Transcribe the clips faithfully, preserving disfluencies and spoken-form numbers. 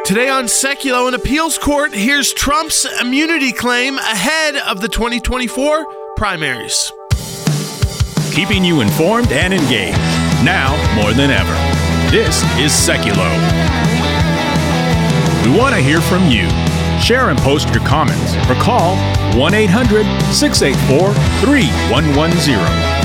Today on Seculo, an appeals court hears Trump's immunity claim ahead of the twenty twenty-four primaries. Keeping you informed and engaged, now more than ever. This is Seculo. We want to hear from you. Share and post your comments or call one eight hundred six eight four three one one zero.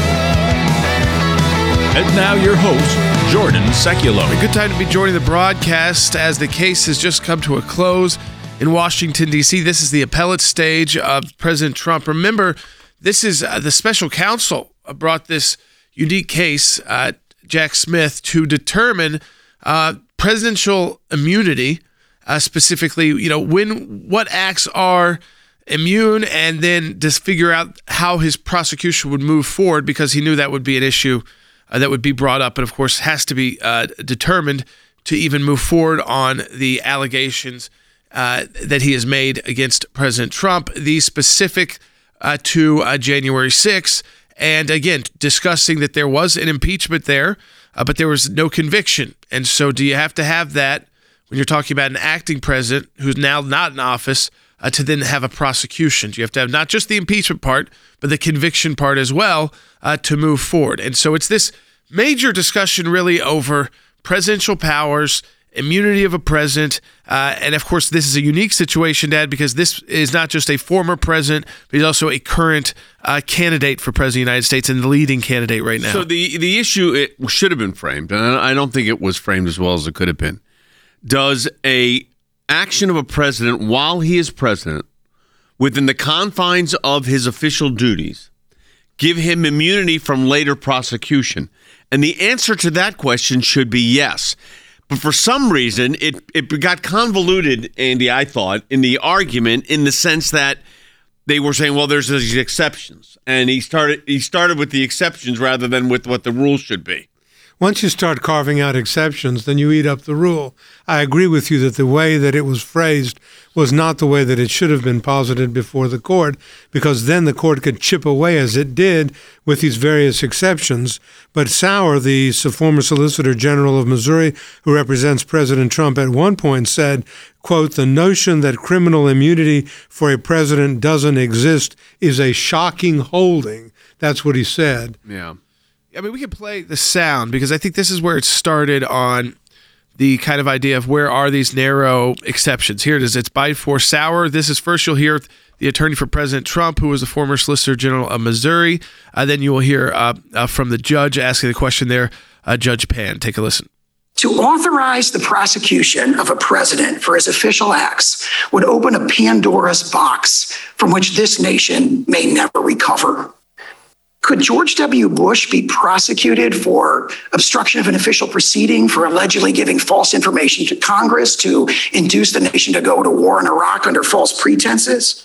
And now your host, Jordan Seculo. A good time to be joining the broadcast as the case has just come to a close in Washington, D C. This is the appellate stage of President Trump. Remember, this is uh, the special counsel brought this unique case, uh, Jack Smith, to determine uh, presidential immunity, uh, specifically, you know, when what acts are immune, and then just figure out how his prosecution would move forward, because he knew that would be an issue Uh, that would be brought up, and of course has to be uh, determined to even move forward on the allegations uh, that he has made against President Trump, these specific uh, to uh, January sixth, and again, discussing that there was an impeachment there, uh, but there was no conviction. And so do you have to have that when you're talking about an acting president who's now not in office uh, to then have a prosecution? You have to have not just the impeachment part, but the conviction part as well uh, to move forward. And so it's this major discussion really over presidential powers, immunity of a president, uh, and of course this is a unique situation, Dad, because this is not just a former president, but he's also a current uh, candidate for president of the United States and the leading candidate right now. So the, the issue, it should have been framed, and I don't think it was framed as well as it could have been. Does a action of a president while he is president, within the confines of his official duties, give him immunity from later prosecution? And the answer to that question should be yes. But for some reason, it, it got convoluted, Andy, I thought, in the argument, in the sense that they were saying, well, there's these exceptions. And he started he started with the exceptions rather than with what the rules should be. Once you start carving out exceptions, then you eat up the rule. I agree with you that the way that it was phrased was not the way that it should have been posited before the court, because then the court could chip away, as it did, with these various exceptions. But Sauer, the former Solicitor General of Missouri, who represents President Trump, at one point said, quote, "The notion that criminal immunity for a president doesn't exist is a shocking holding." That's what he said. Yeah. I mean, we can play the sound, because I think this is where it started on the kind of idea of where are these narrow exceptions. Here it is. It's by for Sauer. This is first you'll hear the attorney for President Trump, who was the former Solicitor General of Missouri. Uh, then you will hear uh, uh, from the judge asking the question there, uh, Judge Pan. Take a listen. To authorize the prosecution of a president for his official acts would open a Pandora's box from which this nation may never recover. Could George W. Bush be prosecuted for obstruction of an official proceeding for allegedly giving false information to Congress to induce the nation to go to war in Iraq under false pretenses?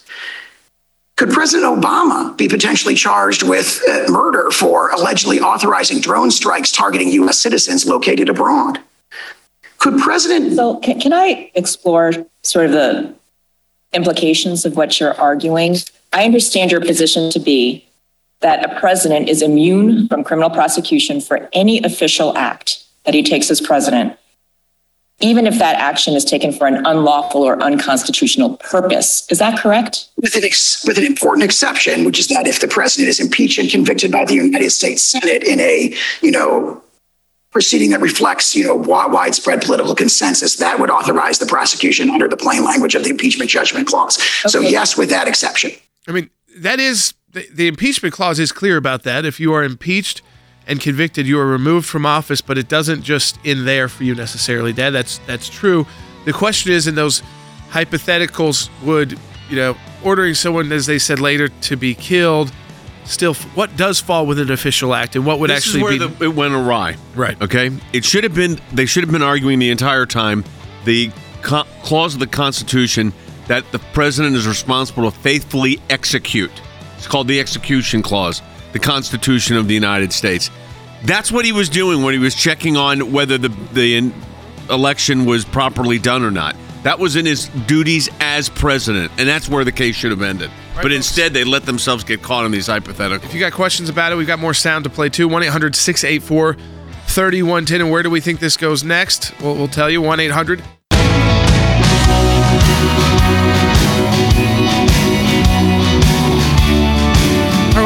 Could President Obama be potentially charged with uh, murder for allegedly authorizing drone strikes targeting U S citizens located abroad? Could President... So can, can I explore sort of the implications of what you're arguing? I understand your position to be that a president is immune from criminal prosecution for any official act that he takes as president, even if that action is taken for an unlawful or unconstitutional purpose. Is that correct? With an, ex- with an important exception, which is that if the president is impeached and convicted by the United States Senate in a, you know, proceeding that reflects, you know, widespread political consensus, that would authorize the prosecution under the plain language of the impeachment judgment clause. Okay. So yes, with that exception. I mean, that is... The, the impeachment clause is clear about that. If you are impeached and convicted, you are removed from office, but it doesn't just end there for you necessarily, Dad. That's that's true. The question is, in those hypotheticals, would, you know, ordering someone, as they said later, to be killed, still, what does fall within an official act, and what would this actually is where be... The, it went awry. Right. Okay? It should have been, they should have been arguing the entire time the co- clause of the Constitution that the president is responsible to faithfully execute. It's called the execution clause, the Constitution of the United States. That's what he was doing when he was checking on whether the, the election was properly done or not. That was in his duties as president, and that's where the case should have ended. Right, but instead, they let themselves get caught in these hypotheticals. If you got questions about it, we've got more sound to play too. one eight hundred six eight four three one one zero. And where do we think this goes next? We'll, we'll tell you. one eight hundred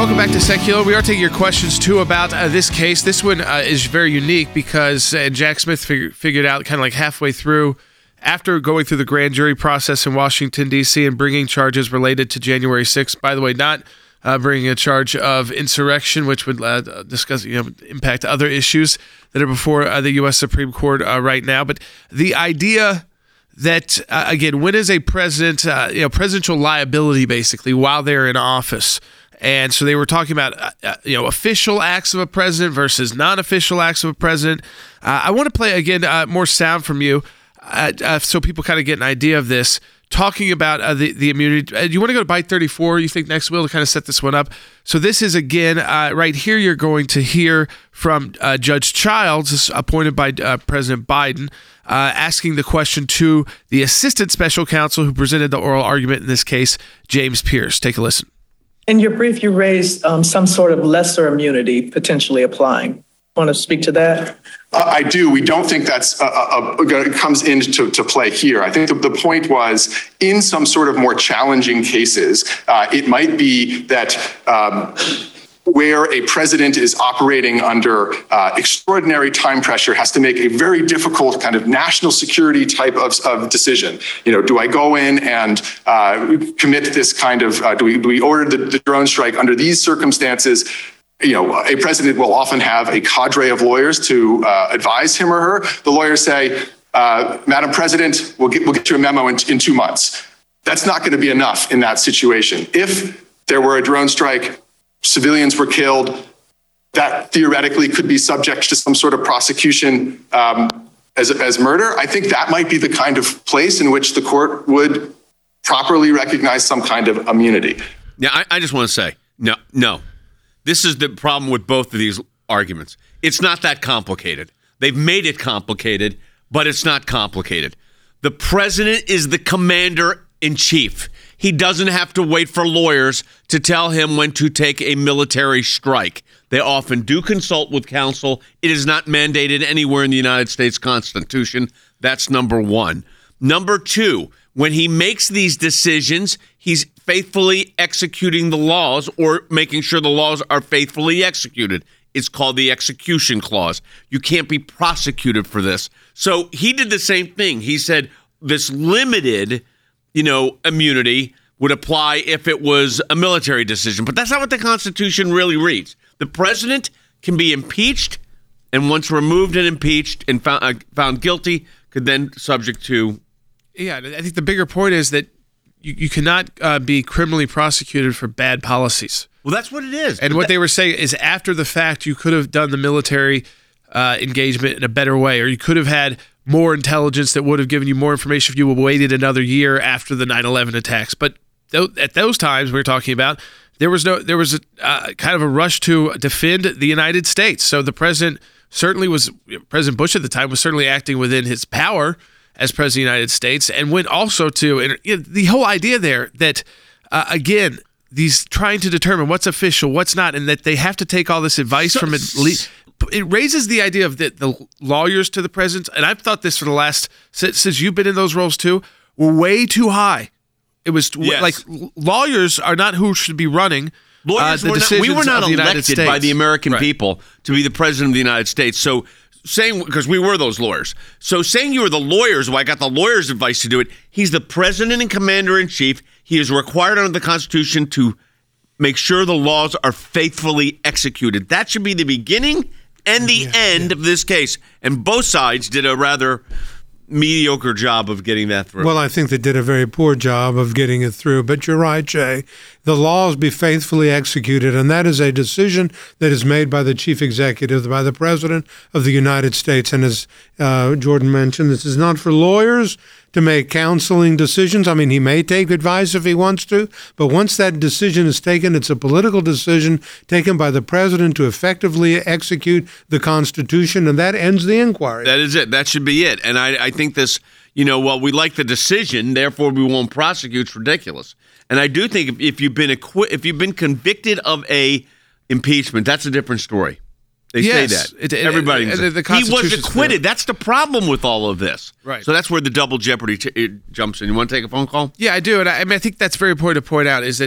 welcome back to Secular. We are taking your questions, too, about uh, this case. This one uh, is very unique because uh, Jack Smith fig- figured out kind of like halfway through, after going through the grand jury process in Washington, D C, and bringing charges related to January sixth. By the way, not uh, bringing a charge of insurrection, which would uh, discuss, you know, impact other issues that are before uh, the U S Supreme Court uh, right now. But the idea that, uh, again, when is a president, uh, you know, presidential liability, basically, while they're in office? And so they were talking about, uh, you know, official acts of a president versus non-official acts of a president. Uh, I want to play, again, uh, more sound from you uh, uh, so people kind of get an idea of this, talking about uh, the, the immunity. Uh, do you want to go to Byte thirty-four, you think, next, Will, to kind of set this one up? So this is, again, uh, right here you're going to hear from uh, Judge Childs, appointed by uh, President Biden, uh, asking the question to the assistant special counsel who presented the oral argument in this case, James Pierce. Take a listen. In your brief, you raised um, some sort of lesser immunity potentially applying. Want to speak to that? Uh, I do. We don't think that's uh, uh, comes into to play here. I think the, the point was, in some sort of more challenging cases, uh, it might be that um, where a president is operating under uh, extraordinary time pressure, has to make a very difficult kind of national security type of, of decision. You know, do I go in and uh, commit this kind of, uh, do we do we order the, the drone strike under these circumstances? You know, a president will often have a cadre of lawyers to uh, advise him or her. The lawyers say, uh, Madam President, we'll get, we'll get you a memo in, in two months. That's not going to be enough in that situation. If there were a drone strike, civilians were killed, that theoretically could be subject to some sort of prosecution um, as, as murder. I think that might be the kind of place in which the court would properly recognize some kind of immunity. Yeah, I, I just want to say, no, no. This is the problem with both of these arguments. It's not that complicated. They've made it complicated, but it's not complicated. The president is the commander-in-chief. He doesn't have to wait for lawyers to tell him when to take a military strike. They often do consult with counsel. It is not mandated anywhere in the United States Constitution. That's number one. Number two, when he makes these decisions, he's faithfully executing the laws or making sure the laws are faithfully executed. It's called the execution clause. You can't be prosecuted for this. So he did the same thing. He said this limited, you know, immunity would apply if it was a military decision. But that's not what the Constitution really reads. The president can be impeached, and once removed and impeached and found, uh, found guilty, could then subject to. Yeah, I think the bigger point is that you, you cannot uh, be criminally prosecuted for bad policies. Well, that's what it is. And but what that- they were saying is after the fact, you could have done the military uh, engagement in a better way, or you could have had more intelligence that would have given you more information if you waited another year after the nine eleven attacks. But th- at those times we were talking about, there was no, there was a, uh, kind of a rush to defend the United States. So the president certainly was, President Bush at the time was certainly acting within his power as president of the United States, and went also to, and you know, the whole idea there that, uh, again, these trying to determine what's official, what's not, and that they have to take all this advice So, from it. It raises the idea of the, the lawyers to the president, and I've thought this for the last, since, since you've been in those roles too, were way too high. It was Yes. like lawyers are not who should be running Lawyers uh, the were not, decisions we were not of the United elected States. by the American Right. people to be the president of the United States. So saying, because we were those lawyers. So saying you were the lawyers, well, I got the lawyer's advice to do it. He's the president and commander-in-chief. He is required under the Constitution to make sure the laws are faithfully executed. That should be the beginning and the Yeah, end yeah. of this case. And both sides did a rather mediocre job of getting that through. Well, I think they did a very poor job of getting it through. But you're right, Jay. The laws be faithfully executed, and that is a decision that is made by the chief executive, by the president of the United States. And as uh, Jordan mentioned, this is not for lawyers to make counseling decisions. I mean, he may take advice if he wants to, but once that decision is taken, it's a political decision taken by the president to effectively execute the Constitution, and that ends the inquiry. That is it. That should be it. And I, I think this, you know, well, we like the decision, therefore we won't prosecute. It's ridiculous. And I do think if, if you've been acqui- if you've been convicted of a impeachment, that's a different story. They Yes. say that. It- it- Everybody and knows the it. He was Constitution's acquitted. clear. That's the problem with all of this. Right. So that's where the double jeopardy t- it jumps in. You want to take a phone call? Yeah, I do, and I, I mean, I think that's very important to point out is that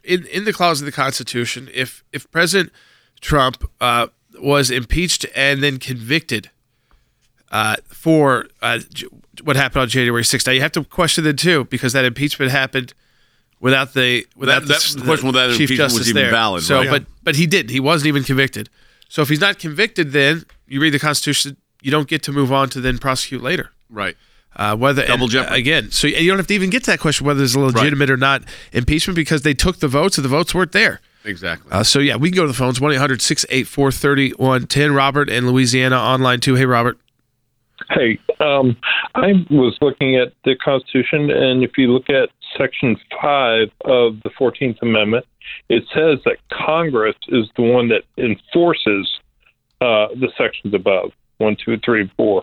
in, in the clause of the Constitution, if if President Trump uh, was impeached and then convicted uh, for uh, what happened on January sixth, now you have to question it too, because that impeachment happened without the without that, the, the question whether that Chief impeachment Justice was even there. valid. So, right? but but he did. He wasn't even convicted. So if he's not convicted, then you read the Constitution, you don't get to move on to then prosecute later. Right. Uh, whether Double and, jeopardy. uh, again. So you don't have to even get to that question whether there's a legitimate right. or not impeachment, because they took the votes and the votes weren't there. Exactly. Uh, so yeah, we can go to the phones. one eight hundred six eight four three one one zero. Robert in Louisiana online too. Hey, Robert. Hey, um, I was looking at the Constitution, and if you look at Section five of the fourteenth Amendment, it says that Congress is the one that enforces uh, the sections above, one, two, three, and four.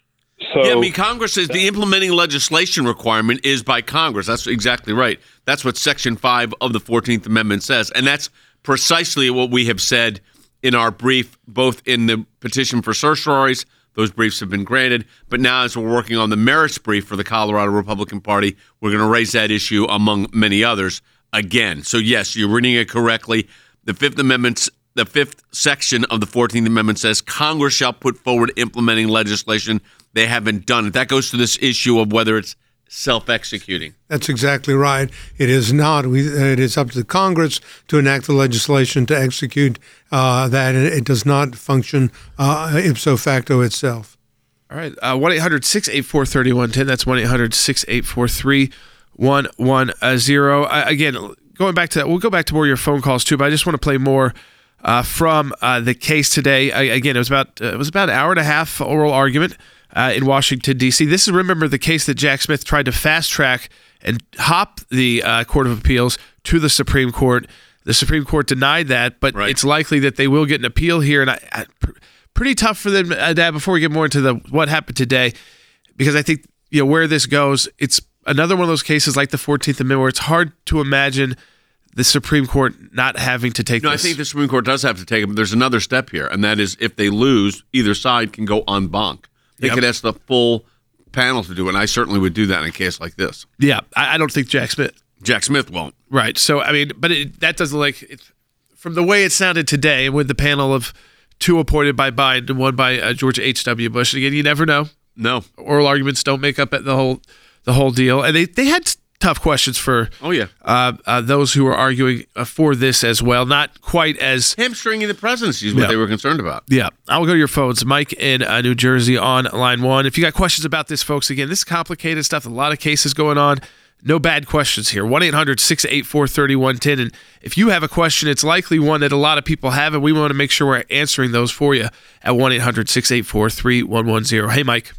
So, yeah, I mean, Congress is the implementing legislation requirement is by Congress. That's exactly right. That's what Section five of the fourteenth Amendment says. And that's precisely what we have said in our brief, both in the petition for certiorari's. Those briefs have been granted. But now, as we're working on the merits brief for the Colorado Republican Party, we're going to raise that issue among many others again. So, yes, you're reading it correctly. The Fifth Amendment's The fifth section of the fourteenth Amendment says Congress shall put forward implementing legislation. They haven't done it. That goes to this issue of whether it's self-executing. That's exactly right. It is not. We, it is up to the Congress to enact the legislation to execute uh, that. It does not function uh, ipso facto itself. All right. Uh, one eight hundred six eight four three one one zero. That's one eight hundred six eight four three one one zero. Uh, again, going back to that, we'll go back to more of your phone calls too, but I just want to play more Uh, from uh, the case today. I, again, it was about uh, it was about an hour and a half oral argument uh, in Washington, D C. This is, remember, the case that Jack Smith tried to fast track and hop the uh, Court of Appeals to the Supreme Court. The Supreme Court denied that, but right. it's likely that they will get an appeal here. And I, I, pr- pretty tough for them, uh, Dad, before we get more into the what happened today, because I think, you know, where this goes, it's another one of those cases like the fourteenth Amendment where it's hard to imagine the Supreme Court not having to take no, this. I think the Supreme Court does have to take it, but there's another step here, and that is if they lose, either side can go en banc. They Yep. could ask the full panel to do it, and I certainly would do that in a case like this. Yeah, I, I don't think Jack Smith. Jack Smith won't. Right. So, I mean, but it, that doesn't like, it, from the way it sounded today with the panel of two appointed by Biden and one by uh, George H W. Bush. Again, you never know. No. Oral arguments don't make up the whole the whole deal. And they, they had tough questions for oh yeah uh, uh, those who were arguing uh, for this as well. Not quite as hamstringing the presidency is what yeah. they were concerned about. Yeah, I'll go to your phones. Mike in uh, New Jersey on line one. If you got questions about this, folks, again, this is complicated stuff. A lot of cases going on. No bad questions here. one eight hundred six eight four three one one zero. And if you have a question, it's likely one that a lot of people have, and we want to make sure we're answering those for you at one eight hundred six eight four three one one zero. Hey, Mike.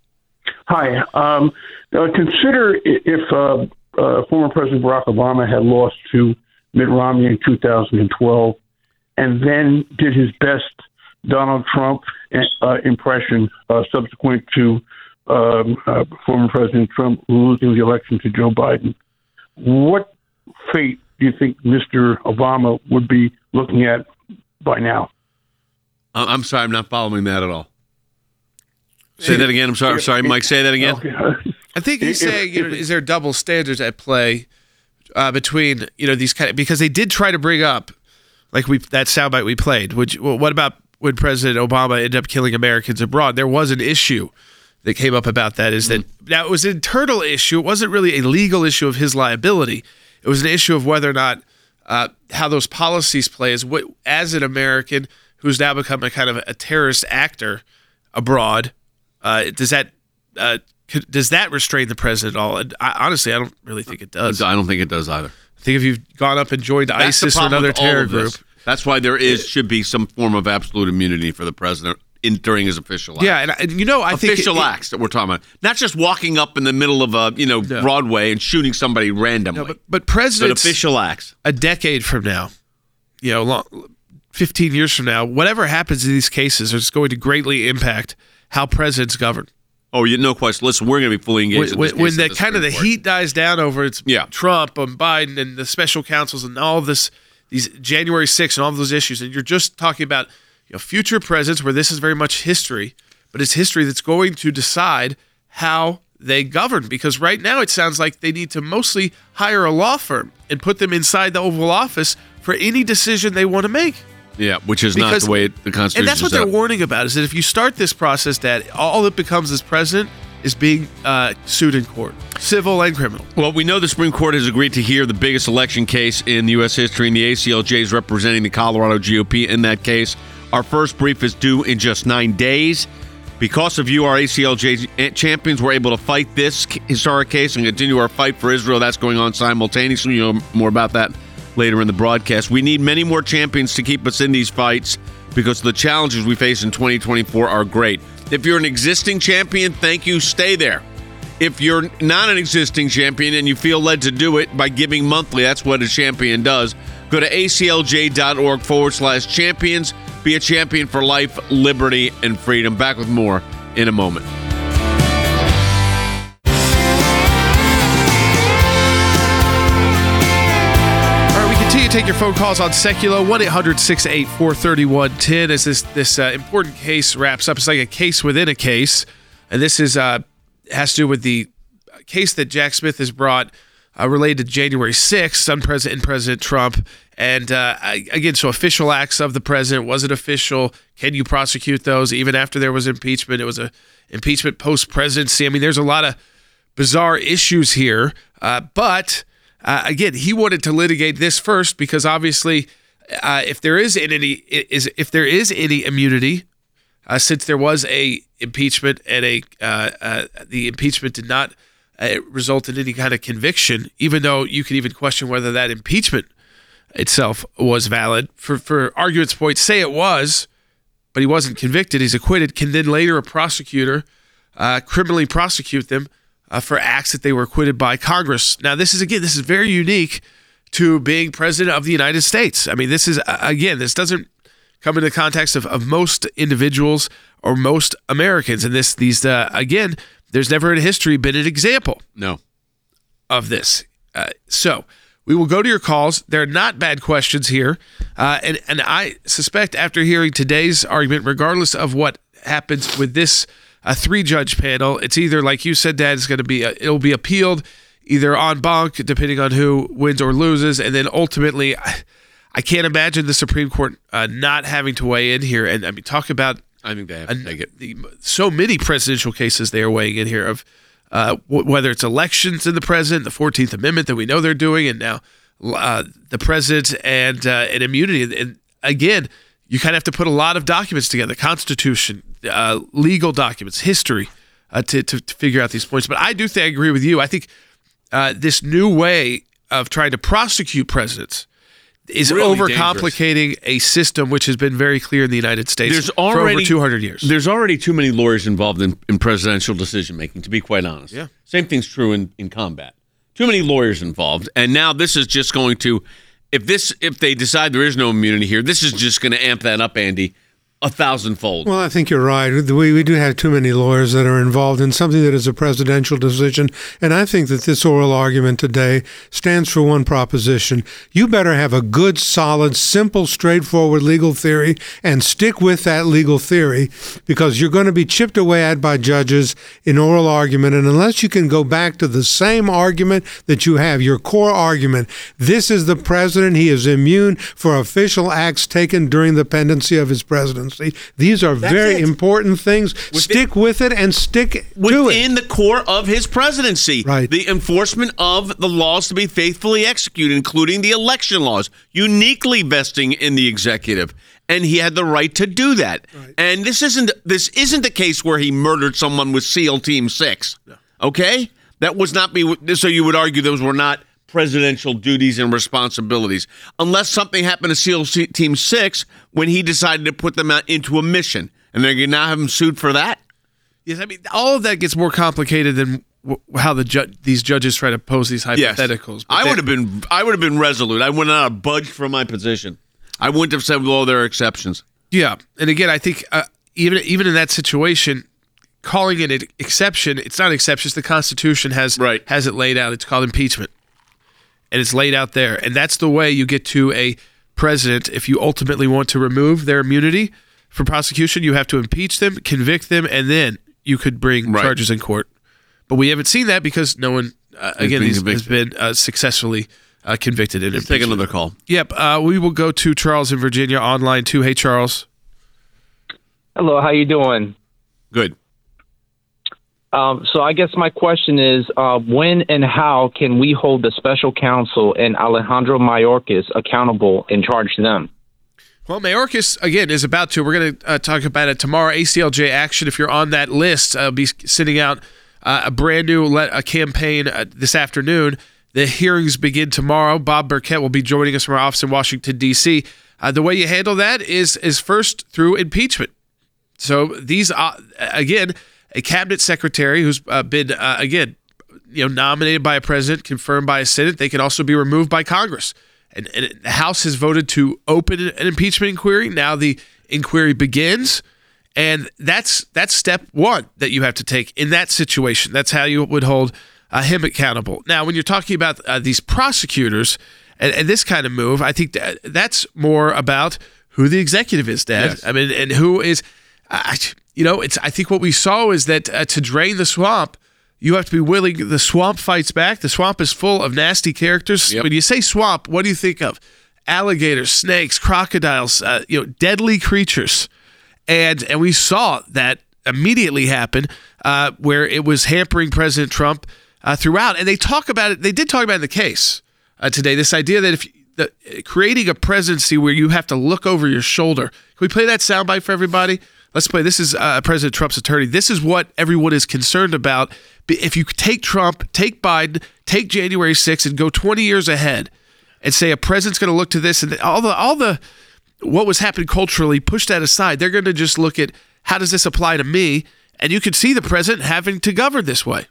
Hi. Um, uh, consider if uh, uh, former President Barack Obama had lost to Mitt Romney in two thousand twelve and then did his best Donald Trump uh, impression uh, subsequent to um, uh, former President Trump losing the election to Joe Biden. What fate do you think Mister Obama would be looking at by now? I'm sorry, I'm not following that at all. Say that again. I'm sorry, sorry, Mike. Say that again. Okay. I think he's If- saying, you know, if- is there double standards at play uh, between, you know, these kind of, because they did try to bring up, like we that soundbite we played. Would you, well, what about when President Obama ended up killing Americans abroad? There was an issue that came up about that. Is that Mm-hmm. now it was an internal issue. It wasn't really a legal issue of his liability. It was an issue of whether or not uh, how those policies play as what as an American who's now become a kind of a terrorist actor abroad. Uh, does that uh, could, does that restrain the president at all? And I, honestly, I don't really think it does. I don't think it does either. I think if you've gone up and joined That's the ISIS or problem another with all terror of group, this. That's why there is should be some form of absolute immunity for the president in during his official acts. yeah, and, and you know, I think official it- it- acts that we're talking about, not just walking up in the middle of a you know No. Broadway and shooting somebody randomly. No, but, but but presidents official acts. a decade from now, you know, long, fifteen years from now, whatever happens in these cases is going to greatly impact how presidents govern. Oh, you no question. Listen, we're going to be fully engaged. When, in this when case the at kind of the Supreme Court. heat dies down over it's Yeah. Trump and Biden and the special counsels and all of this, these January sixth and all of those issues, and you're just talking about, you know, future presidents where this is very much history, but it's history that's going to decide how they govern, because right now it sounds like they need to mostly hire a law firm and put them inside the Oval Office for any decision they want to make. Yeah, which is Because- not the way the Constitution And that's what is set they're up. warning about, is that if you start this process, Dad, all it becomes as president is being uh, sued in court, civil and criminal. Well, we know the Supreme Court has agreed to hear the biggest election case in U S history, and the A C L J is representing the Colorado G O P in that case. Our first brief is due in just nine days. Because of you, our A C L J champions were able to fight this historic case and continue our fight for Israel. That's going on simultaneously. You'll know more about that later in the broadcast. We need many more champions to keep us in these fights, because the challenges we face in twenty twenty-four are great. If you're an existing champion, thank you. Stay there. If you're not an existing champion and you feel led to do it by giving monthly, that's what a champion does. Go to aclj.org forward slash champions. Be a champion for life, liberty, and freedom. Back with more in a moment. All right, we continue to take your phone calls on Seculo, one eight hundred six eight four three one one zero as this, this uh, important case wraps up. It's like a case within a case, and this is uh, has to do with the case that Jack Smith has brought uh, related to January sixth, son President and President Trump. And uh, again, so official acts of the president, was it official? Can you prosecute those even after there was impeachment? It was a impeachment post-presidency. I mean, there's a lot of bizarre issues here. Uh, but uh, again, he wanted to litigate this first because obviously, uh, if there is any is if there is any immunity, uh, since there was a impeachment and a uh, uh, the impeachment did not uh, result in any kind of conviction, even though you could even question whether that impeachment itself was valid. For for argument's point, say it was, but he wasn't convicted, he's acquitted, can then later a prosecutor uh, criminally prosecute them uh, for acts that they were acquitted by Congress. Now, this is, again, this is very unique to being president of the United States. I mean, this is, uh, again, this doesn't come in the context of, of most individuals or most Americans. And this, these, uh, again, there's never in history been an example No. of this. Uh, so, we will go to your calls. They're not bad questions here. Uh, and, and I suspect after hearing today's argument, regardless of what happens with this uh, three-judge panel, it's either, like you said, Dad, it's going to be, uh, it'll be appealed either en banc, depending on who wins or loses. And then ultimately, I, I can't imagine the Supreme Court uh, not having to weigh in here. And I mean, talk about I think they have uh, to take it. The, so many presidential cases they are weighing in here of Uh, w- whether it's elections in the president, the fourteenth Amendment that we know they're doing, and now uh, the president and uh, and immunity. And, and again, you kind of have to put a lot of documents together, Constitution, uh, legal documents, history, uh, to, to to figure out these points. But I do think I agree with you. I think uh, this new way of trying to prosecute presidents is Really overcomplicating a system which has been very clear in the United States There's for over already- two hundred years. There's already too many lawyers involved in, in presidential decision making, to be quite honest. Yeah. Same thing's true in, in combat. Too many lawyers involved. And now this is just going to, if this if they decide there is no immunity here, this is just going to amp that up, Andy, a thousandfold. Well, I think you're right. We, we do have too many lawyers that are involved in something that is a presidential decision. And I think that this oral argument today stands for one proposition. You better have a good, solid, simple, straightforward legal theory and stick with that legal theory, because you're going to be chipped away at by judges in oral argument. And unless you can go back to the same argument that you have, your core argument, this is the president, he is immune for official acts taken during the pendency of his presidency. These are That's very it. important things. Within- Stick with it and stick to it. Within the core of his presidency. Right. The enforcement of the laws to be faithfully executed, including the election laws, uniquely vesting in the executive. And he had the right to do that. Right. And this isn't this isn't the case where he murdered someone with SEAL Team six. Okay? That was not be so you would argue those were not presidential duties and responsibilities, unless something happened to SEAL Team six when he decided to put them out into a mission. And they're going to now have him sued for that? Yes, I mean, all of that gets more complicated than w- how the ju- these judges try to pose these hypotheticals. But I they- would have been I would have been resolute. I would not have budged from my position. I wouldn't have said, well, there are exceptions. Yeah, and again, I think uh, even even in that situation, calling it an exception, it's not an exception. It's the Constitution has Right. has it laid out. It's called impeachment, and it's laid out there. And that's the way you get to a president. If you ultimately want to remove their immunity from prosecution, you have to impeach them, convict them, and then you could bring Right. charges in court. But we haven't seen that because no one, uh, again, been he's, has been uh, successfully uh, convicted. In Let's take another call. Yep. Uh, we will go to Charles in Virginia online too. Hey, Charles. Hello. How you doing? Good. Um, so I guess my question is, uh, when and how can we hold the special counsel and Alejandro Mayorkas accountable and charge them? Well, Mayorkas, again, is about to. We're going to uh, talk about it tomorrow. A C L J action, if you're on that list, I'll be sending out uh, a brand new le- a campaign uh, this afternoon. The hearings begin tomorrow. Bob Burkett will be joining us from our office in Washington, D C Uh, the way you handle that is, is first through impeachment. So these, uh, again, a cabinet secretary who's uh, been, uh, again, you know, nominated by a president, confirmed by a Senate, they can also be removed by Congress. And, and the House has voted to open an impeachment inquiry. Now the inquiry begins, and that's that's step one that you have to take in that situation. That's how you would hold uh, him accountable. Now, when you're talking about uh, these prosecutors and, and this kind of move, I think that that's more about who the executive is, Dad. Yes. I mean, and who is, uh, you know, it's. I think what we saw is that uh, to drain the swamp, you have to be willing. The swamp fights back. The swamp is full of nasty characters. Yep. When you say swamp, what do you think of? Alligators, snakes, crocodiles, uh, you know, deadly creatures. And and we saw that immediately happen uh, where it was hampering President Trump uh, throughout. And they talk about it. They did talk about it in the case uh, today, this idea that if the, creating a presidency where you have to look over your shoulder. Can we play that soundbite for everybody? Let's play. This is uh, President Trump's attorney. This is what everyone is concerned about. If you take Trump, take Biden, take January sixth, and go twenty years ahead, and say a president's going to look to this, and all the all the what was happening culturally, push that aside. They're going to just look at how does this apply to me, and you could see the president having to govern this way.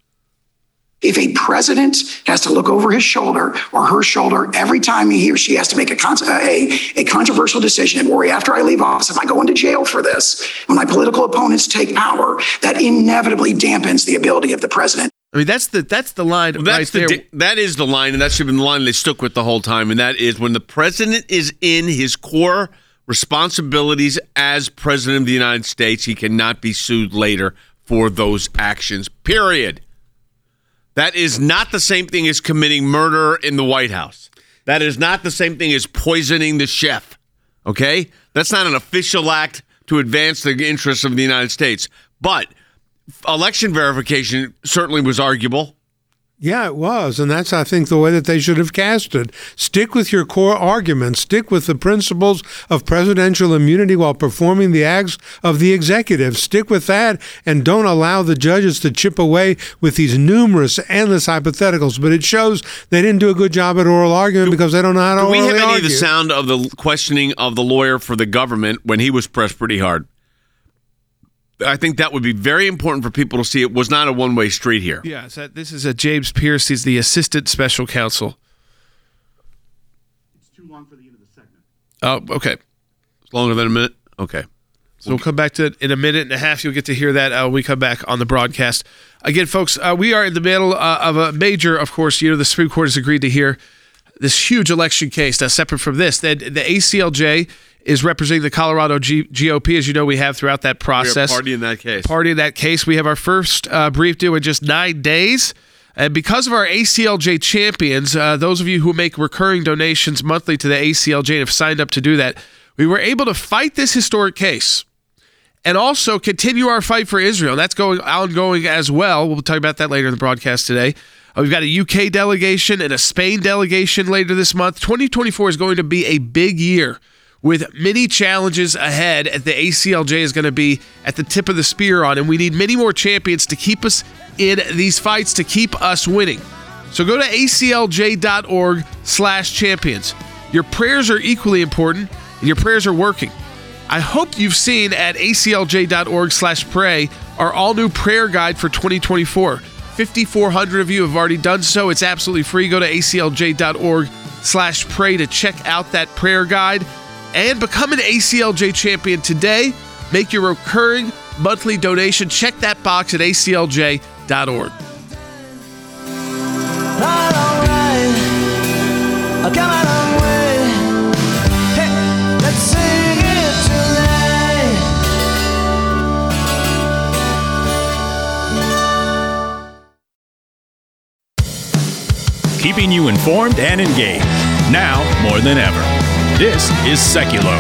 If a president has to look over his shoulder or her shoulder every time he or she has to make a, con- a, a controversial decision and worry after I leave office, if I go into jail for this, when my political opponents take power, that inevitably dampens the ability of the president. I mean, that's the that's the line Well, that's right the, there. di- that is the line, and that should have been the line they stuck with the whole time, and that is when the president is in his core responsibilities as president of the United States, he cannot be sued later for those actions, period. That is not the same thing as committing murder in the White House. That is not the same thing as poisoning the chef, okay? That's not an official act to advance the interests of the United States. But election verification certainly was arguable. Yeah, it was. And that's, I think, the way that they should have cast it. Stick with your core arguments. Stick with the principles of presidential immunity while performing the acts of the executive. Stick with that and don't allow the judges to chip away with these numerous, endless hypotheticals. But it shows they didn't do a good job at oral argument because they don't know how to Do we have orally any argue. of the sound of the questioning of the lawyer for the government when he was pressed pretty hard? I think that would be very important for people to see. It was not a one-way street here. Yeah, so this is a James Pierce. He's the assistant special counsel. It's too long for the end of the segment. Oh, okay. It's longer than a minute? Okay. So we'll come back to it in a minute and a half. You'll get to hear that uh, when we come back on the broadcast. Again, folks, uh, we are in the middle uh, of a major, of course, you know, the Supreme Court has agreed to hear this huge election case. Now, separate from this, the, the A C L J is representing the Colorado G- GOP, as you know, we have throughout that process. We are party in that case. Party in that case. We have our first uh, brief due in just nine days. And because of our A C L J champions, uh, those of you who make recurring donations monthly to the A C L J and have signed up to do that, we were able to fight this historic case and also continue our fight for Israel. That's going ongoing as well. We'll talk about that later in the broadcast today. Uh, we've got a U K delegation and a Spain delegation later this month. twenty twenty-four is going to be a big year with many challenges ahead. The A C L J is going to be at the tip of the spear on, and we need many more champions to keep us in these fights, to keep us winning. So go to aclj.org slash champions. Your prayers are equally important, and your prayers are working. I hope you've seen at aclj.org slash pray our all-new prayer guide for twenty twenty-four. fifty-four hundred of you have already done so. It's absolutely free. Go to aclj.org slash pray to check out that prayer guide and become an A C L J champion today. Make your recurring monthly donation. Check that box at aclj dot org. keeping you informed and engaged. Now more than ever. This is Seculo.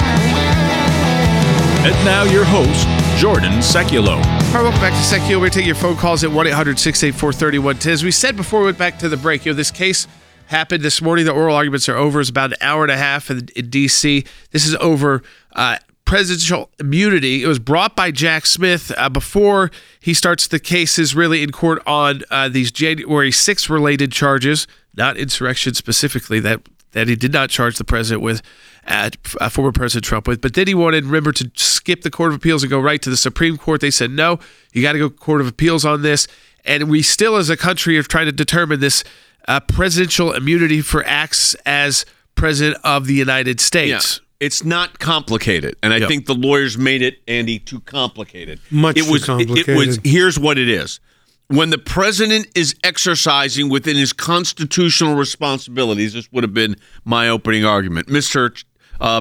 And now your host, Jordan Seculo. All right, welcome back to Seculo. We're going to take your phone calls at one eight hundred six eight four three one one zero. As we said before we went back to the break, you know, this case happened this morning. The oral arguments are over. It's about an hour and a half in, in D C. This is over uh, presidential immunity. It was brought by Jack Smith uh, before he starts the cases really in court on uh, these January sixth related charges, not insurrection specifically, that, that he did not charge the president with, uh, uh, former President Trump with. But then he wanted, remember, to skip the Court of Appeals and go right to the Supreme Court. They said, no, you got to go Court of Appeals on this. And we still, as a country, are trying to determine this uh, presidential immunity for acts as president of the United States. Yeah. It's not complicated, and I Yep. think the lawyers made it, Andy, too complicated. Much it too was, complicated. It, it was. Here's what it is: when the president is exercising within his constitutional responsibilities, this would have been my opening argument, Mister Uh,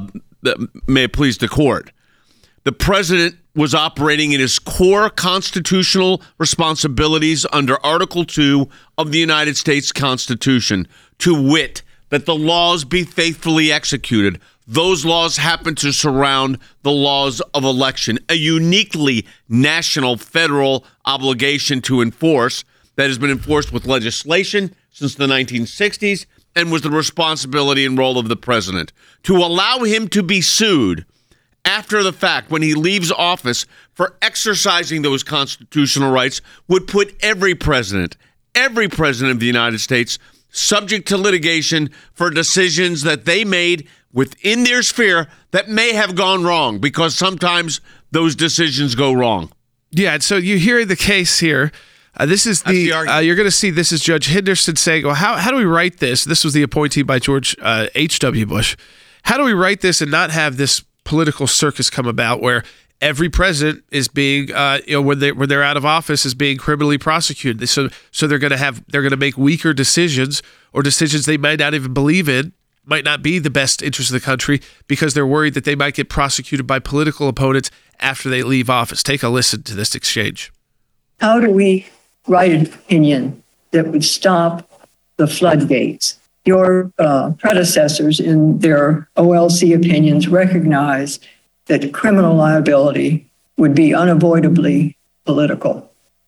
may it please the court. The president was operating in his core constitutional responsibilities under Article two of the United States Constitution, to wit, that the laws be faithfully executed. Those laws happen to surround the laws of election, a uniquely national federal obligation to enforce that has been enforced with legislation since the nineteen sixties and was the responsibility and role of the president. To allow him to be sued after the fact when he leaves office for exercising those constitutional rights would put every president, every president of the United States subject to litigation for decisions that they made within their sphere that may have gone wrong, because sometimes those decisions go wrong. Yeah, and so you hear the case here. Uh, this is the, the uh, you're going to see this is Judge Henderson saying, well, how, how do we write this? This was the appointee by George uh, H W. Bush. How do we write this and not have this political circus come about where every president is being, uh, you know, when they when they're out of office, is being criminally prosecuted? So so they're going to have they're going to make weaker decisions, or decisions they might not even believe in, might not be the best interest of the country, because they're worried that they might get prosecuted by political opponents after they leave office. Take a listen to this exchange. How do we write an opinion that would stop the floodgates? Your uh, predecessors in their O L C opinions recognized that criminal liability would be unavoidably political.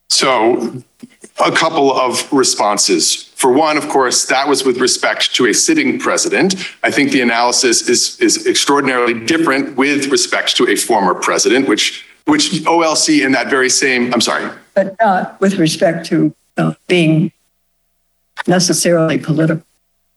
So a couple of responses. For one, of course, that was with respect to a sitting president. I think the analysis is, is extraordinarily different with respect to a former president, which which O L C in that very same, I'm sorry. But not with respect to uh, being necessarily political.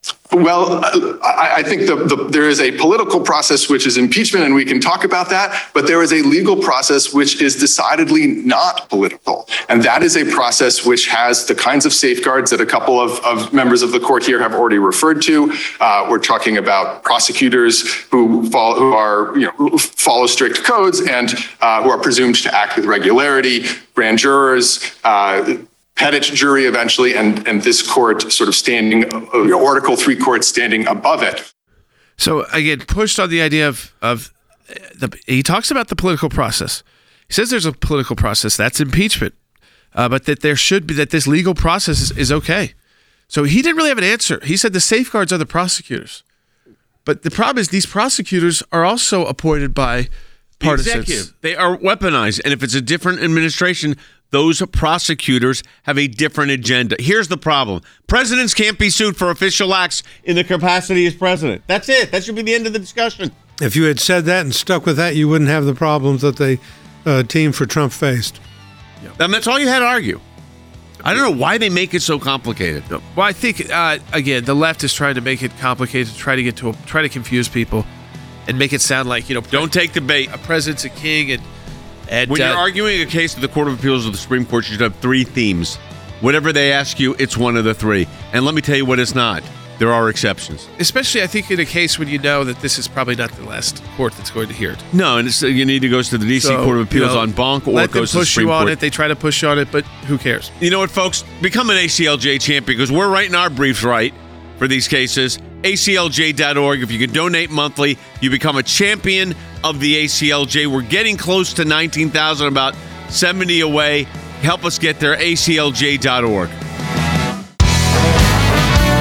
Well, I, I think the, the, there is a political process which is impeachment, and we can talk about that, but there is a legal process which is decidedly not political. And that is a process which has the kinds of safeguards that a couple of, of members of the court here have already referred to. Uh, we're talking about prosecutors who follow, who are, you know, who follow strict codes and uh, who are presumed to act with regularity, grand jurors, uh, Pettit jury eventually, and, and this court sort of standing, uh, Article three court standing above it. So again, pushed on the idea of, of the, he talks about the political process. He says there's a political process, that's impeachment, uh, but that there should be, that this legal process is, is okay. So he didn't really have an answer. He said the safeguards are the prosecutors. But the problem is these prosecutors are also appointed by partisans. Executive. They are weaponized. And if it's a different administration, those prosecutors have a different agenda. Here's the problem. Presidents can't be sued for official acts in the capacity as president. That's it. That should be the end of the discussion. If you had said that and stuck with that, you wouldn't have the problems that the uh, team for Trump faced. And that's all you had to argue. I don't know why they make it so complicated. Well, I think, uh, again, the left is trying to make it complicated, try to get to a, try to confuse people and make it sound like, you know, don't take the bait. A president's a king, and And, when you're uh, arguing a case of the Court of Appeals or the Supreme Court, you should have three themes. Whatever they ask you, it's one of the three. And let me tell you what it's not. There are exceptions. Especially, I think, in a case when you know that this is probably not the last court that's going to hear it. No, and it's, you need to go to the D C So, Court of Appeals you know, on bonk, or let it goes them to the push Supreme you on Court. it. They try to push you on it, but who cares? You know what, folks? Become an A C L J champion, because we're writing our briefs right for these cases. A C L J dot org. If you can donate monthly, you become a champion of the A C L J. We're getting close to nineteen thousand, about seventy away. Help us get there, A C L J dot org.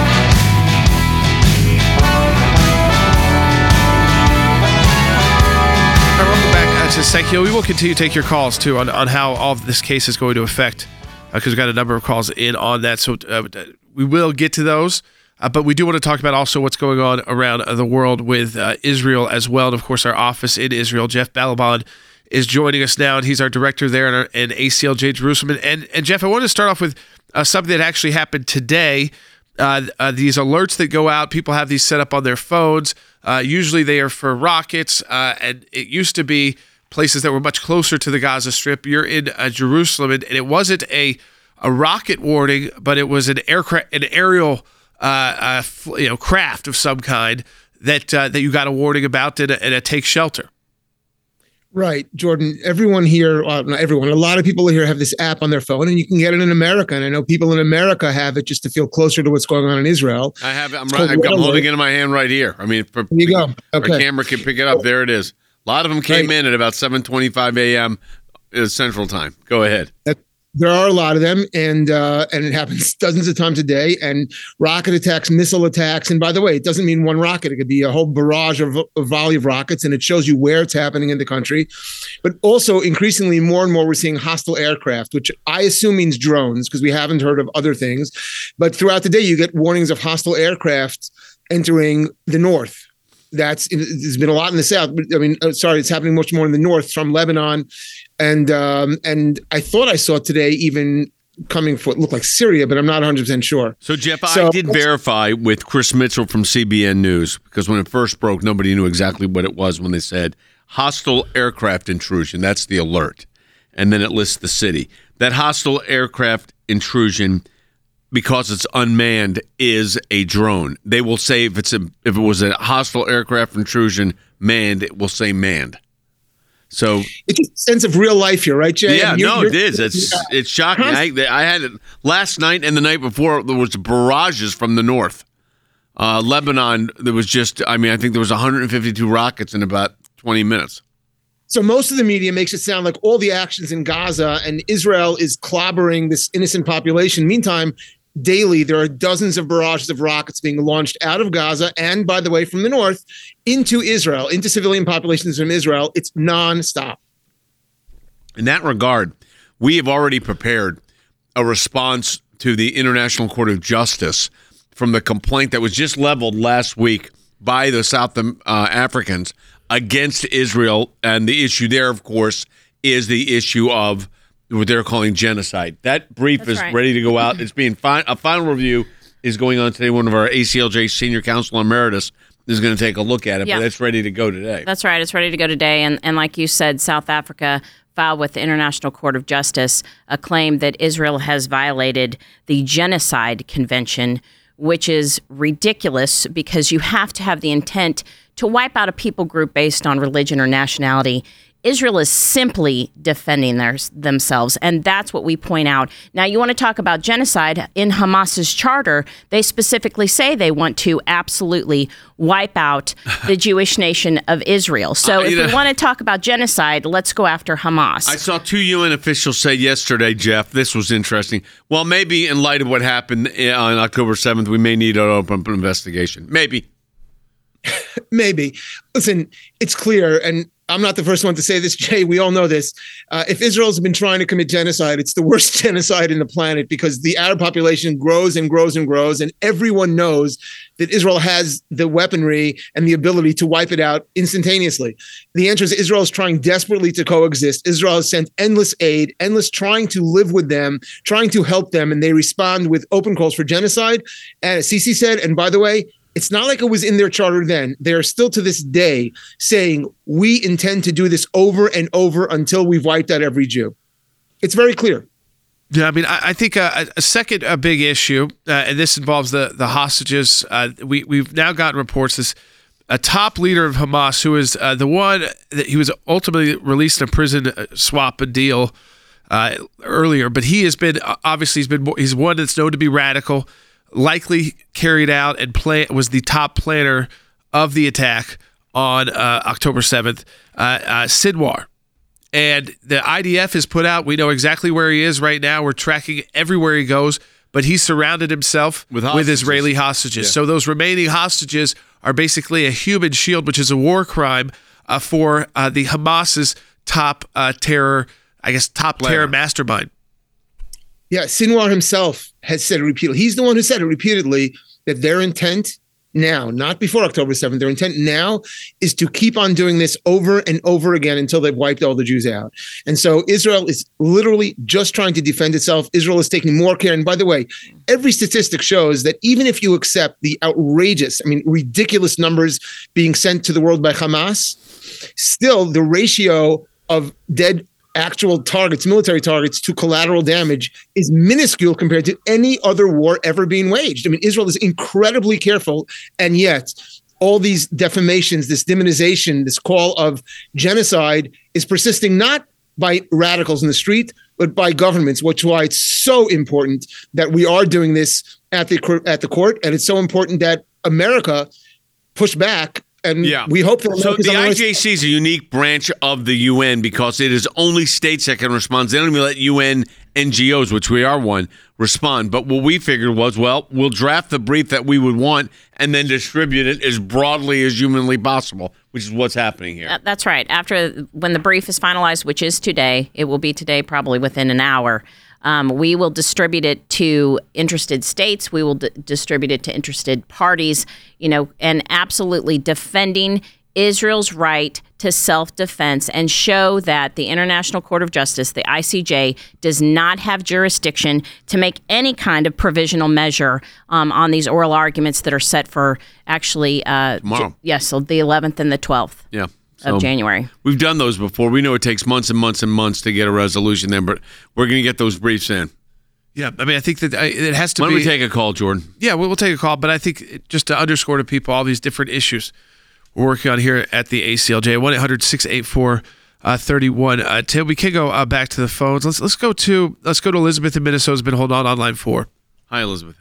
Justice, thank you. We will continue to take your calls, too, on, on how all of this case is going to affect, because uh, we've got a number of calls in on that. So uh, we will get to those. Uh, but we do want to talk about also what's going on around uh, the world with uh, Israel as well. And, of course, our office in Israel. Jeff Balaban is joining us now, and he's our director there in, our, in A C L J Jerusalem. And, and, Jeff, I wanted to start off with uh, something that actually happened today. Uh, uh, these alerts that go out, people have these set up on their phones. Uh, usually they are for rockets, uh, and it used to be places that were much closer to the Gaza Strip. You're in uh, Jerusalem, and, and it wasn't a a rocket warning, but it was an aircraft, an aerial, uh, uh, you know, craft of some kind that uh, that you got a warning about and a, and a take shelter. Right, Jordan. Everyone here, well, not everyone, a lot of people here have this app on their phone, and you can get it in America. And I know people in America have it just to feel closer to what's going on in Israel. I have it. I'm, right, I'm holding it in my hand right here. I mean, for, there you go. Okay. Our camera can pick it up. There it is. A lot of them came Right. in at about seven twenty-five a.m. Central Time. Go ahead. That, there are a lot of them, and uh, and it happens dozens of times a day. And rocket attacks, missile attacks, and by the way, it doesn't mean one rocket. It could be a whole barrage of a volley of rockets, and it shows you where it's happening in the country. But also, increasingly, more and more, we're seeing hostile aircraft, which I assume means drones, because we haven't heard of other things. But throughout the day, you get warnings of hostile aircraft entering the north. That's there's been a lot in the south. I mean, sorry, it's happening much more in the north from Lebanon, and um, and I thought I saw today even coming for it looked like Syria, but I'm not one hundred percent sure. So Jeff, So- I did verify with Chris Mitchell from C B N News, because when it first broke, nobody knew exactly what it was when they said hostile aircraft intrusion. That's the alert, and then it lists the city. That hostile aircraft intrusion, because it's unmanned, is a drone. They will say if it's a if it was a hostile aircraft intrusion manned, it will say manned. So it's a sense of real life here, right, Jay? yeah, I mean, you're- no, you're- it is. It's yeah. it's shocking. I, I had it last night and the night before. There was barrages from the north. Uh, Lebanon, there was just. I mean, I think there was one hundred fifty-two rockets in about twenty minutes. So most of the media makes it sound like all the actions in Gaza and Israel is clobbering this innocent population. Meantime, daily there are dozens of barrages of rockets being launched out of Gaza and, by the way, from the north into Israel, into civilian populations from Israel. It's nonstop. In that regard, we have already prepared a response to the International Court of Justice from the complaint that was just leveled last week by the South uh, Africans against Israel. And the issue there, of course, is the issue of what they're calling genocide. That brief That's is right. ready to go out. It's being fi- a final review is going on today. One of our A C L J senior counsel emeritus is going to take a look at it, Yeah. but it's ready to go today. That's right. It's ready to go today. And, and like you said, South Africa filed with the International Court of Justice a claim that Israel has violated the Genocide Convention, which is ridiculous because you have to have the intent to wipe out a people group based on religion or nationality. Israel is simply defending their, themselves, and that's what we point out. Now, you want to talk about genocide. In Hamas's charter, they specifically say they want to absolutely wipe out the Jewish nation of Israel. So Uh, if you we know- want to talk about genocide, let's go after Hamas. I saw two U N officials say yesterday, Jeff, this was interesting. Well, maybe in light of what happened on October seventh, we may need to open up an investigation. Maybe. Maybe. Listen, it's clear, and I'm not the first one to say this, Jay. We all know this. Uh, if Israel's been trying to commit genocide, it's the worst genocide in the planet because the Arab population grows and grows and grows, and everyone knows that Israel has the weaponry and the ability to wipe it out instantaneously. The answer is Israel is trying desperately to coexist. Israel has sent endless aid, endless trying to live with them, trying to help them, and they respond with open calls for genocide. And as Sisi said, and by the way, it's not like it was in their charter then. They are still to this day saying, we intend to do this over and over until we've wiped out every Jew. It's very clear. Yeah, I mean, I, I think a, a second a big issue, uh, and this involves the the hostages. Uh, we we've now gotten reports this a top leader of Hamas, who is uh, the one that he was ultimately released in a prison swap a deal uh, earlier, but he has been obviously he's been he's one that's known to be radical. Likely carried out and play, was the top planner of the attack on uh, October seventh, uh, uh, Sinwar. And the I D F has put out, we know exactly where he is right now. We're tracking everywhere he goes, but he surrounded himself with, with Israeli hostages. Yeah. So those remaining hostages are basically a human shield, which is a war crime uh, for uh, the Hamas's top uh, terror, I guess, top Player. terror mastermind. Yeah, Sinwar himself has said it repeatedly. He's the one who said it repeatedly that their intent now, not before October seventh, their intent now is to keep on doing this over and over again until they've wiped all the Jews out. And so Israel is literally just trying to defend itself. Israel is taking more care. And by the way, every statistic shows that even if you accept the outrageous, I mean, ridiculous numbers being sent to the world by Hamas, still the ratio of dead actual targets, military targets, to collateral damage is minuscule compared to any other war ever being waged. I mean, Israel is incredibly careful, and yet all these defamations, this demonization, this call of genocide is persisting not by radicals in the street, but by governments, which is why it's so important that we are doing this at the at the court, and it's so important that America push back. And yeah. we hope that so the I J C is a unique branch of the U N because it is only states that can respond. They don't even let U N N G Os, which we are one, respond. But what we figured was, well, we'll draft the brief that we would want and then distribute it as broadly as humanly possible, which is what's happening here. Uh, that's right. After when the brief is finalized, which is today, it will be today, probably within an hour. Um, we will distribute it to interested states. We will d- distribute it to interested parties, you know, and absolutely defending Israel's right to self-defense and show that the International Court of Justice, the I C J, does not have jurisdiction to make any kind of provisional measure um, on these oral arguments that are set for actually uh, tomorrow. J- yes, so the eleventh and the twelfth. Yeah. Of January. We've done those before. We know it takes months and months and months to get a resolution there, but we're going to get those briefs in. Yeah, I mean, I think that I, it has to Why be... don't we take a call, Jordan? Yeah, we'll, we'll take a call, but I think it, just to underscore to people all these different issues we're working on here at the A C L J, one eight hundred six eight four thirty-one ten. We can go uh, back to the phones. Let's let's go to let's go to Elizabeth in Minnesota, who's been holding on on line four. Hi, Elizabeth.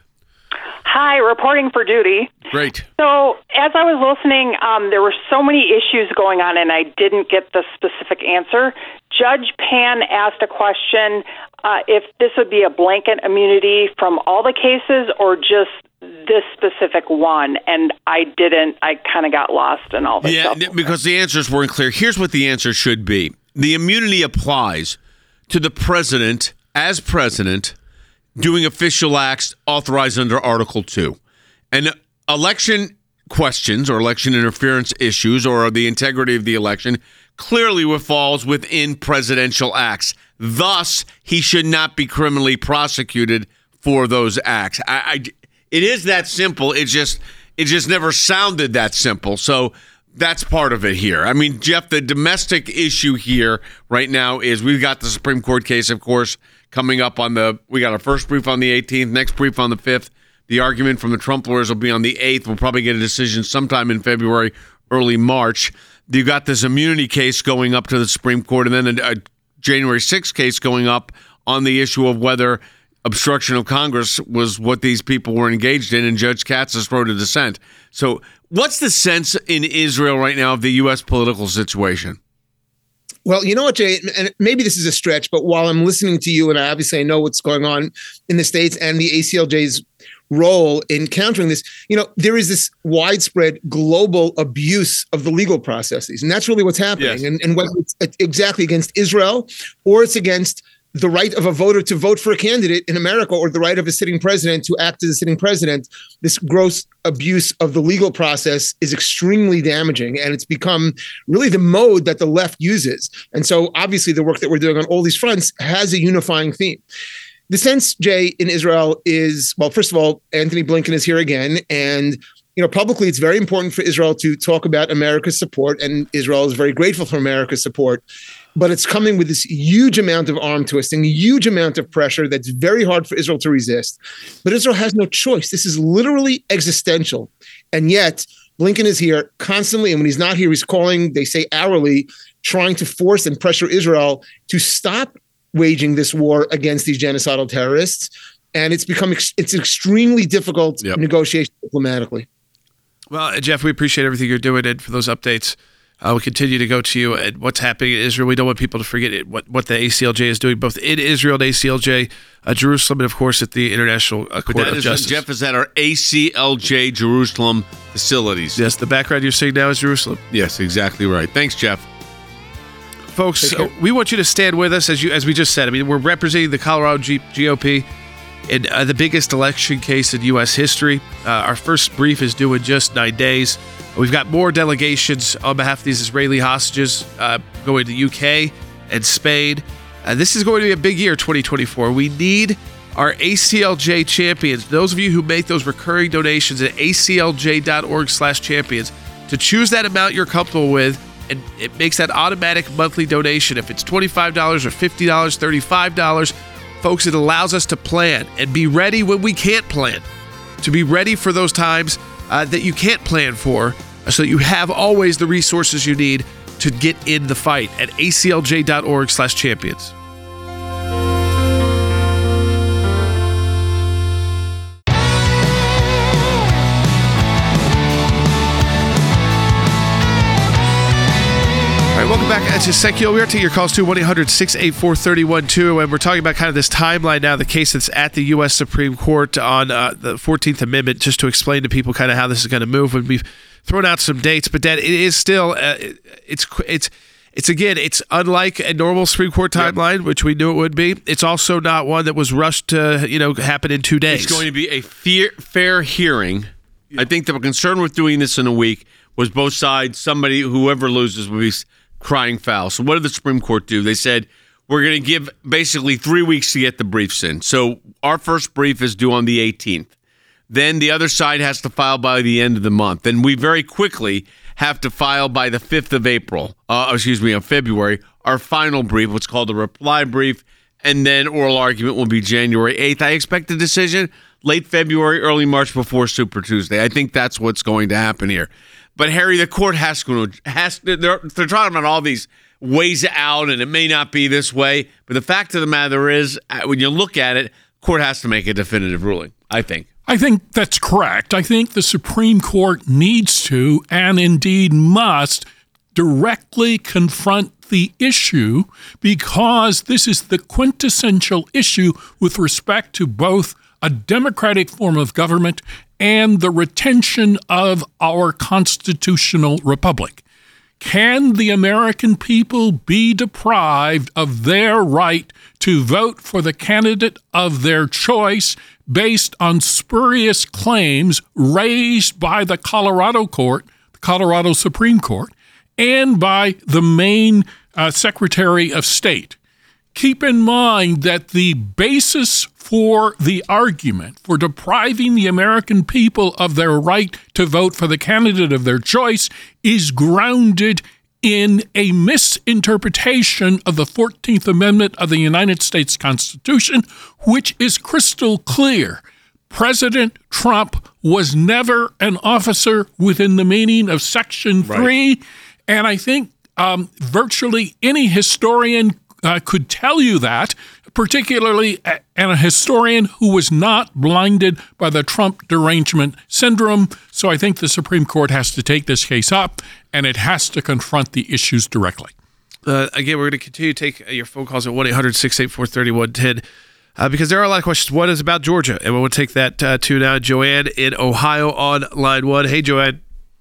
Hi, reporting for duty. Great. So as I was listening, um, there were so many issues going on, and I didn't get the specific answer. Judge Pan asked a question, uh, if this would be a blanket immunity from all the cases or just this specific one, and I didn't. I kind of got lost in all this Yeah, stuff. because the answers weren't clear. Here's what the answer should be. The immunity applies to the president as president doing official acts authorized under Article two. And election questions or election interference issues or the integrity of the election clearly falls within presidential acts. Thus, he should not be criminally prosecuted for those acts. I, I, it is that simple. It just it just never sounded that simple. So that's part of it here. I mean, Jeff, the domestic issue here right now is we've got the Supreme Court case, of course, coming up on the, we got our first brief on the eighteenth, next brief on the fifth. The argument from the Trump lawyers will be on the eighth. We'll probably get a decision sometime in February, early March. You've got this immunity case going up to the Supreme Court, and then a, a January sixth case going up on the issue of whether obstruction of Congress was what these people were engaged in, and Judge Katsas wrote a dissent. So what's the sense in Israel right now of the U S political situation? Well, you know what, Jay, and maybe this is a stretch, but while I'm listening to you, and I obviously I know what's going on in the States and the A C L J's role in countering this, you know, there is this widespread global abuse of the legal processes. And that's really what's happening. Yes. And, and whether it's exactly against Israel or it's against the right of a voter to vote for a candidate in America or the right of a sitting president to act as a sitting president, this gross abuse of the legal process is extremely damaging. And it's become really the mode that the left uses. And so obviously the work that we're doing on all these fronts has a unifying theme. The sense, Jay, in Israel is, well, first of all, Anthony Blinken is here again. And, you know, publicly, it's very important for Israel to talk about America's support. And Israel is very grateful for America's support. But it's coming with this huge amount of arm twisting, a huge amount of pressure that's very hard for Israel to resist. But Israel has no choice. This is literally existential. And yet, Blinken is here constantly. And when he's not here, he's calling, they say hourly, trying to force and pressure Israel to stop waging this war against these genocidal terrorists. And it's become, ex- it's an extremely difficult yep. negotiation diplomatically. Well, Jeff, we appreciate everything you're doing. And for those updates, uh, we continue to go to you and what's happening in Israel. We don't want people to forget it, what, what the A C L J is doing, both in Israel and A C L J, uh, Jerusalem, and of course at the International uh, Court of is, Justice. Jeff is at our A C L J Jerusalem facilities. Yes, the background you're seeing now is Jerusalem. Yes, exactly right. Thanks, Jeff. folks, we want you to stand with us, as you as we just said. I mean, we're representing the Colorado G- GOP in uh, the biggest election case in U S history. Uh, our first brief is due in just nine days. We've got more delegations on behalf of these Israeli hostages uh, going to U K and Spain. Uh, this is going to be a big year, twenty twenty-four. We need our A C L J champions, those of you who make those recurring donations at A C L J dot org slash champions, to choose that amount you're comfortable with, and it makes that automatic monthly donation. If it's twenty-five dollars or fifty dollars, thirty-five dollars, folks, it allows us to plan and be ready when we can't plan, to be ready for those times uh, that you can't plan for, so that you have always the resources you need to get in the fight at A C L J dot org slash champions. Welcome back to Secular. We are taking your calls to one eight hundred six eight four three oh one two, and we're talking about kind of this timeline now, the case that's at the U S Supreme Court on uh, the fourteenth Amendment, just to explain to people kind of how this is going to move. And we've thrown out some dates, but Dad, it is still, uh, it's, it's, it's again, it's unlike a normal Supreme Court timeline, yep. which we knew it would be. It's also not one that was rushed to, you know, happen in two days. It's going to be a fair, fair hearing. Yeah. I think the concern with doing this in a week was both sides, somebody, whoever loses, would be crying foul. So what did the Supreme Court do? They said, we're going to give basically three weeks to get the briefs in. So our first brief is due on the eighteenth. Then the other side has to file by the end of the month. Then we very quickly have to file by the fifth of April, uh, excuse me, of February, our final brief, what's called a reply brief, and then oral argument will be January eighth. I expect a decision late February, early March before Super Tuesday. I think that's what's going to happen here. But Harry, the court has to, has to, they're, they're talking about all these ways out, and it may not be this way. But the fact of the matter is, when you look at it, court has to make a definitive ruling, I think. I think that's correct. I think the Supreme Court needs to, and indeed must, directly confront the issue, because this is the quintessential issue with respect to both a democratic form of government and the retention of our constitutional republic. Can the American people be deprived of their right to vote for the candidate of their choice based on spurious claims raised by the Colorado court, the Colorado Supreme Court, and by the Maine uh, Secretary of State? Keep in mind that the basis for the argument for depriving the American people of their right to vote for the candidate of their choice is grounded in a misinterpretation of the fourteenth Amendment of the United States Constitution, which is crystal clear. President Trump was never an officer within the meaning of Section three, right. And I think um, virtually any historian Uh, could tell you that, particularly a, and a historian who was not blinded by the Trump derangement syndrome. So I think the Supreme Court has to take this case up, and it has to confront the issues directly. Uh, again, we're going to continue to take your phone calls at one eight hundred six eight four three one one zero uh, because there are a lot of questions. One is about Georgia, and we'll take that uh, to now. Joanne in Ohio on line one. Hey, Joanne.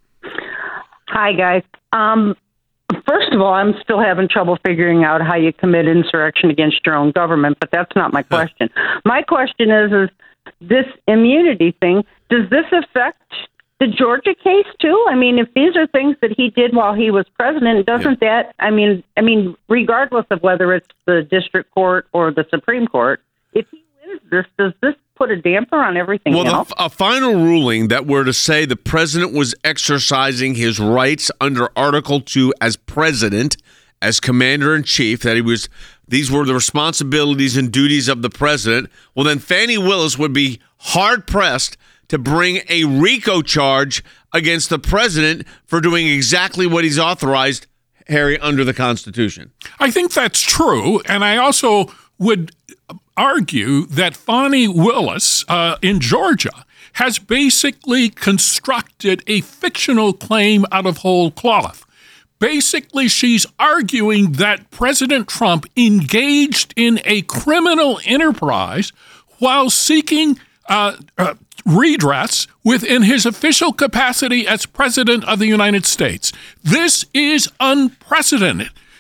Hi, guys. Um, First of all, I'm still having trouble figuring out how you commit insurrection against your own government, but that's not my question. My question is, is this immunity thing, does this affect the Georgia case too? I mean, if these are things that he did while he was president, doesn't yeah. that, I mean, I mean, regardless of whether it's the district court or the Supreme Court, if he wins this, does this put a damper on everything well, else? Well, a final ruling that were to say the president was exercising his rights under Article two as president, as commander-in-chief, that he was, these were the responsibilities and duties of the president, well, then Fani Willis would be hard-pressed to bring a RICO charge against the president for doing exactly what he's authorized, Harry, under the Constitution. I think that's true, and I also would argue that Fani Willis uh, in Georgia has basically constructed a fictional claim out of whole cloth. Basically, she's arguing that President Trump engaged in a criminal enterprise while seeking uh, uh, redress within his official capacity as President of the United States. This is unprecedented.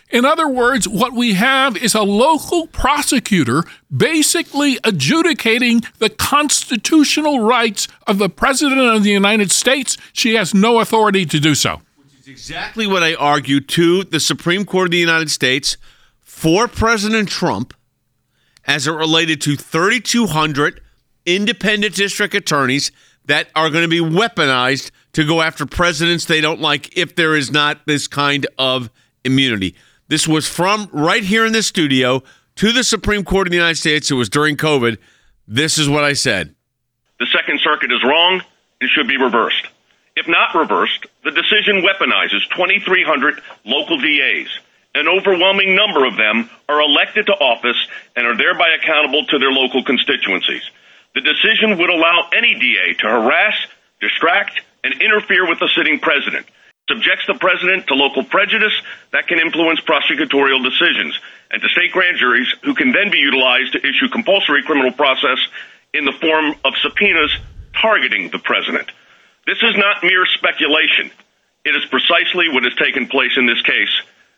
In other words, what we have is a local prosecutor basically adjudicating the constitutional rights of the President of the United States. She has no authority to do so. Which is exactly what I argued to the Supreme Court of the United States for President Trump as it related to thirty-two hundred independent district attorneys that are going to be weaponized to go after presidents they don't like if there is not this kind of immunity. This was from right here in the studio to the Supreme Court of the United States. It was during COVID. This is what I said. The Second Circuit is wrong and should be reversed. If not reversed, the decision weaponizes twenty-three hundred local D As. An overwhelming number of them are elected to office and are thereby accountable to their local constituencies. The decision would allow any D A to harass, distract, and interfere with the sitting president, subjects the president to local prejudice that can influence prosecutorial decisions, and to state grand juries who can then be utilized to issue compulsory criminal process in the form of subpoenas targeting the president. This is not mere speculation. It is precisely what has taken place in this case.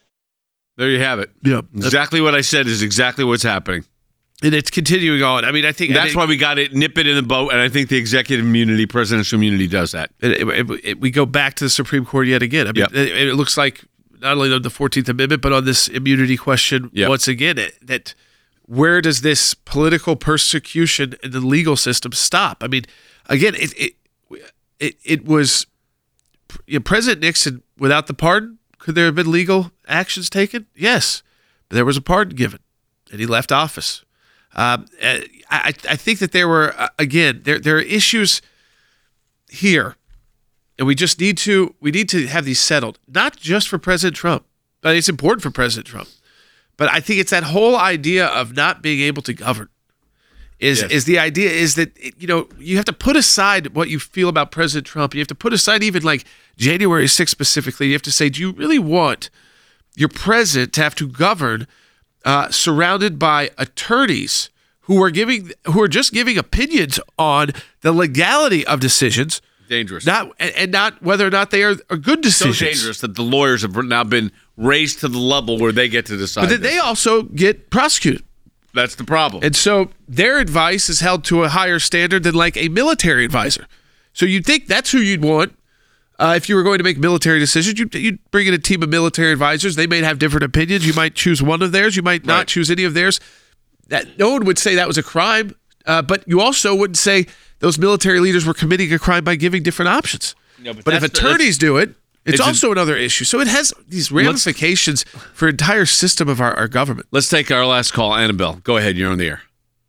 There you have it. Yep. Exactly what I said is exactly what's happening. And it's continuing on. I mean, I think that's I think, why we got to nip it in the boat, and I think the executive immunity, presidential immunity, does that. It, it, it, we go back to the Supreme Court yet again. I mean, yep. it, it looks like not only on the fourteenth Amendment, but on this immunity question yep. once again. It, that where does this political persecution in the legal system stop? I mean, again, it it it, it was you know, President Nixon without the pardon. Could there have been legal actions taken? Yes, but there was a pardon given, and he left office. Um, I, I think that there were, uh, again, there there are issues here, and we just need to we need to have these settled, not just for President Trump, but it's important for President Trump. But I think it's that whole idea of not being able to govern is yes. is the idea is that, you know, you have to put aside what you feel about President Trump. You have to put aside even like January sixth specifically. You have to say, do you really want your president to have to govern Uh, surrounded by attorneys who are giving, who are just giving opinions on the legality of decisions, dangerous, not and, and not whether or not they are, are good decisions. So dangerous that the lawyers have now been raised to the level where they get to decide. But then this. they also get prosecuted. That's the problem. And so their advice is held to a higher standard than like a military advisor. So you'd think that's who you'd want. Uh, if you were going to make military decisions, you'd, you'd bring in a team of military advisors. They may have different opinions. You might choose one of theirs. You might not right. choose any of theirs. That no one would say that was a crime, uh, but you also wouldn't say those military leaders were committing a crime by giving different options. No, but but if attorneys the, do it, it's, it's also a, another issue. So it has these ramifications for an entire system of our, our government. Let's take our last call. Annabelle, go ahead. You're on the air.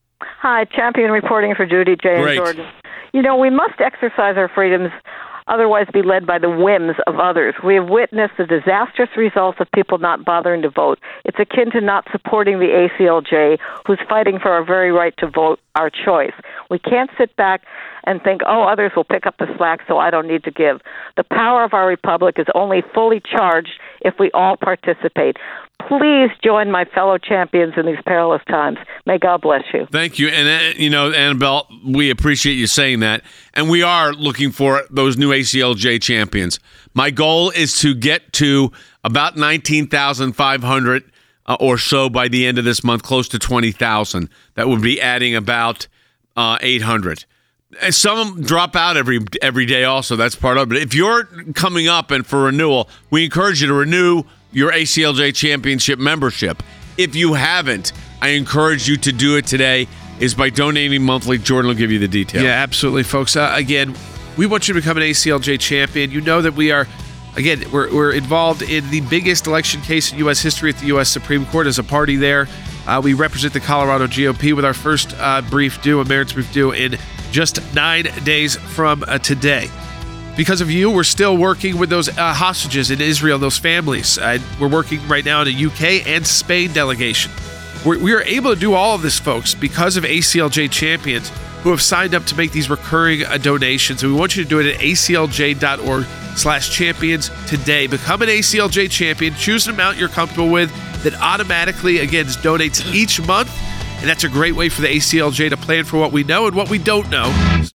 Hi, Champion reporting for Judy, Jay, Great. and Jordan. You know, we must exercise our freedoms, otherwise be led by the whims of others. We have witnessed the disastrous results of people not bothering to vote. It's akin to not supporting the A C L J, who's fighting for our very right to vote, our choice. We can't sit back and think, oh, others will pick up the slack, so I don't need to give. The power of our republic is only fully charged if we all participate. Please join my fellow champions in these perilous times. May God bless you. Thank you. And, uh, you know, Annabelle, we appreciate you saying that. And we are looking for those new A C L J champions. My goal is to get to about nineteen thousand five hundred uh, or so by the end of this month, close to twenty thousand. That would be adding about uh, eight hundred. And some drop out every every day also. That's part of it. If you're coming up and for renewal, we encourage you to renew your A C L J Championship membership. If you haven't, I encourage you to do it today, is by donating monthly. Jordan will give you the details. Yeah, absolutely, folks. Uh, again, we want you to become an A C L J champion. You know that we are, again, we're, we're involved in the biggest election case in U S history at the U S Supreme Court as a party there. Uh, we represent the Colorado G O P with our first uh, brief due, a merits brief due, in just nine days from uh, today. Because of you, we're still working with those uh, hostages in Israel, those families. Uh, we're working right now in the U K and Spain delegation. We're, we are able to do all of this, folks, because of A C L J champions who have signed up to make these recurring uh, donations. And we want you to do it at A C L J dot org slash champions today. Become an A C L J champion. Choose an amount you're comfortable with that automatically, again, donates each month. And that's a great way for the A C L J to plan for what we know and what we don't know.